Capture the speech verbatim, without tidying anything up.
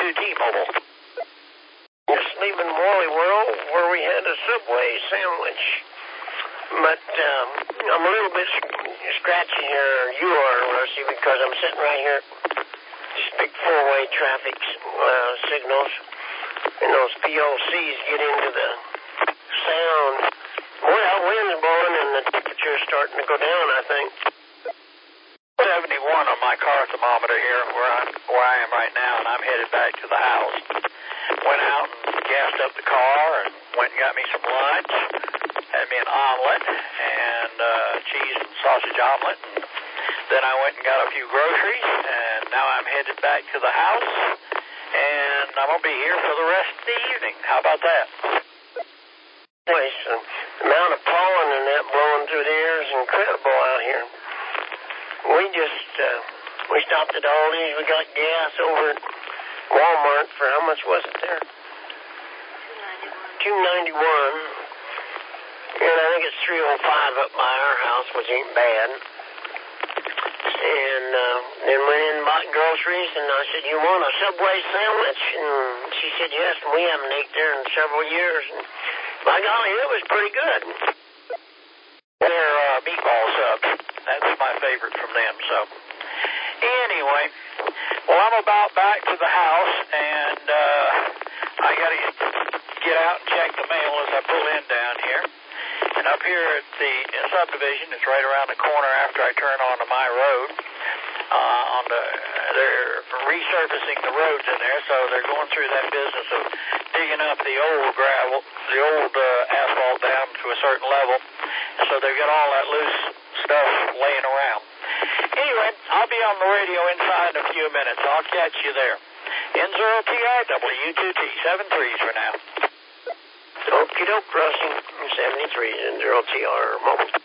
to T-Mobile. Just leaving Wally World where we had a Subway sandwich. But um, I'm a little bit scratchy here. You are, Rusty, because I'm sitting right here. Just big four-way traffic uh, signals. And those P L Cs get into the sound. Well, wind's blowing and the temperature's starting to go down, I think. seventy-one on my car thermometer here where, I'm, where I am right now, and I'm headed back to the house. Went out and gassed up the car and went and got me some lunch. Had me an omelet and uh, cheese and sausage omelet. And then I went and got a few groceries, and now I'm headed back to the house. And I'm going to be here for the rest of the evening. How about that? Place, uh, the amount of pollen and that blowing through the air is incredible out here. We just, uh, we stopped at Aldi's. We got gas over at Walmart for how much was it there? two ninety-one. And I think it's three oh five up by our house, which ain't bad. And uh, then went in and bought groceries, and I said, you want a Subway sandwich? And she said, yes, and we haven't ate there in several years. And by golly, it was pretty good. Their uh, meatball subs. That's my favorite from them. So, anyway, well, I'm about back to the house, and uh, I got to get out and check the mail as I pull in down here. And up here at the subdivision, it's right around the corner after I turn onto my road. Uh, on the, they're resurfacing the roads in there, so they're going through that business of digging up the old gravel, the old uh, asphalt down to a certain level. And so they've got all that loose stuff laying around. Anyway, I'll be on the radio inside in a few minutes. I'll catch you there. N zero T R W two T, seven threes for now. Okie doke, Rusty. seventy-three, N zero T R, mobile.